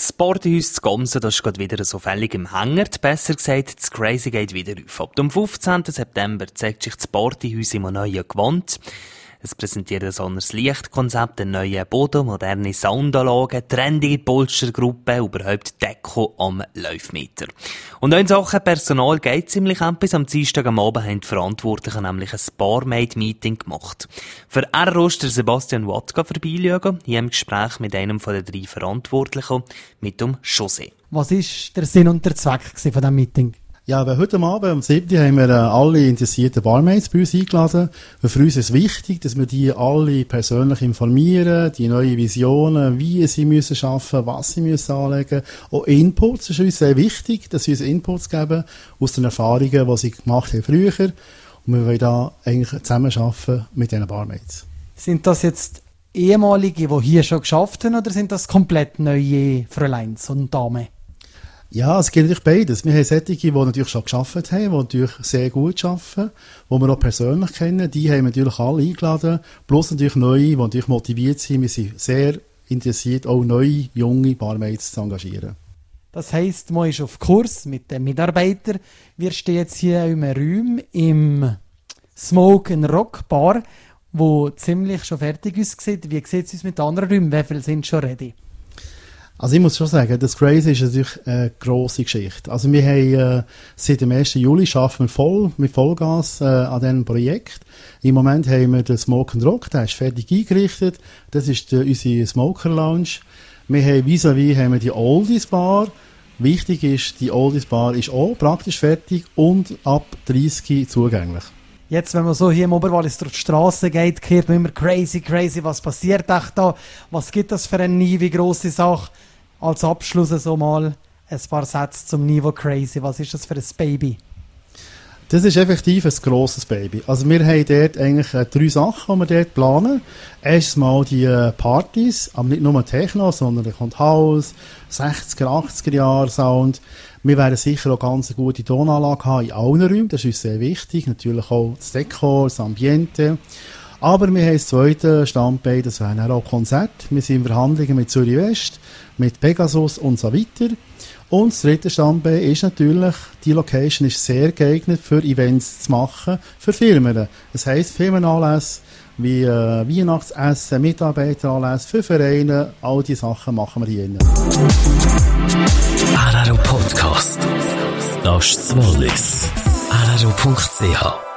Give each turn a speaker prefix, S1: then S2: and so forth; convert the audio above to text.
S1: Das Partyhaus zu Gomsen, das ist gerade wieder so fällig im Hänger. Besser gesagt, das Crazy geht wieder auf. Ab dem 15. September zeigt sich das Partyhaus im neuen Gewand. Es präsentiert ein anderes Lichtkonzept, einen neuen Boden, moderne Soundanlagen, trendige Polstergruppe, überhaupt Deko am Laufmeter. Und auch in Sachen Personal geht ziemlich etwas. Am Dienstag am Abend haben die Verantwortlichen nämlich ein Barmaid-Meeting gemacht. Für RO ist der Sebastian Watka vorbeischauen, hier im Gespräch mit einem von den 3 Verantwortlichen, mit dem José.
S2: Was war der Sinn und der Zweck von diesem Meeting?
S3: Ja, aber heute Abend, am 7. haben wir alle interessierten Barmaids bei uns eingeladen. Und für uns ist es wichtig, dass wir die alle persönlich informieren, die neuen Visionen, wie sie müssen arbeiten, was sie müssen anlegen. Auch Inputs ist uns sehr wichtig, dass sie uns Inputs geben aus den Erfahrungen, die sie gemacht haben früher. Und wir wollen da eigentlich zusammenarbeiten mit diesen Barmaids.
S2: Sind das jetzt ehemalige, die hier schon geschafft haben, oder sind das komplett neue Fräuleins und Damen?
S3: Ja, es geht natürlich beides. Wir haben solche, die natürlich schon gearbeitet haben, die natürlich sehr gut arbeiten, die wir auch persönlich kennen. Die haben wir natürlich alle eingeladen. Plus natürlich neue, die natürlich motiviert sind. Wir sind sehr interessiert, auch neue, junge Barmaids zu engagieren.
S2: Das heisst, man ist auf Kurs mit den Mitarbeitern. Wir stehen jetzt hier im Raum im Smoke & Rock Bar, wo ziemlich schon fertig aussieht. Wie sieht es uns mit anderen Räumen? Wie viele sind schon ready?
S3: Also ich muss schon sagen, das Crazy ist natürlich eine grosse Geschichte. Also wir haben seit dem 1. Juli arbeiten wir mit Vollgas an diesem Projekt. Im Moment haben wir den Smoke & Rock, der ist fertig eingerichtet. Das ist unsere Smoker Lounge. Wir haben vis-à-vis haben wir die Oldies Bar. Wichtig ist, die Oldies Bar ist auch praktisch fertig und ab 30 zugänglich.
S2: Jetzt, wenn man so hier im Oberwallis durch die Straße geht, hört man immer crazy, was passiert echt da? Was gibt das für eine neue, grosse Sache? Als Abschluss so mal ein paar Sätze zum Niveau Crazy. Was ist das für ein Baby?
S3: Das ist effektiv ein grosses Baby. Also wir haben dort eigentlich 3 Sachen, die wir dort planen. Erstens mal die Partys, aber nicht nur Techno, sondern da kommt House, 60er, 80er Jahre Sound. Wir werden sicher auch ganz eine gute Tonanlage haben in allen Räumen, das ist uns sehr wichtig. Natürlich auch das Dekor, das Ambiente. Aber wir haben das zweite Standbein, das wären auch Konzerte. Wir sind in Verhandlungen mit Zürich West, mit Pegasus und so weiter. Und das dritte Standbein ist natürlich, die Location ist sehr geeignet für Events zu machen, für Firmen. Das heisst, Firmenanlässe wie Weihnachtsessen, Mitarbeiteranlässe, für Vereine, all diese Sachen machen wir hier drin.
S4: RRO Podcast. Das ist das Wallis. RRO.ch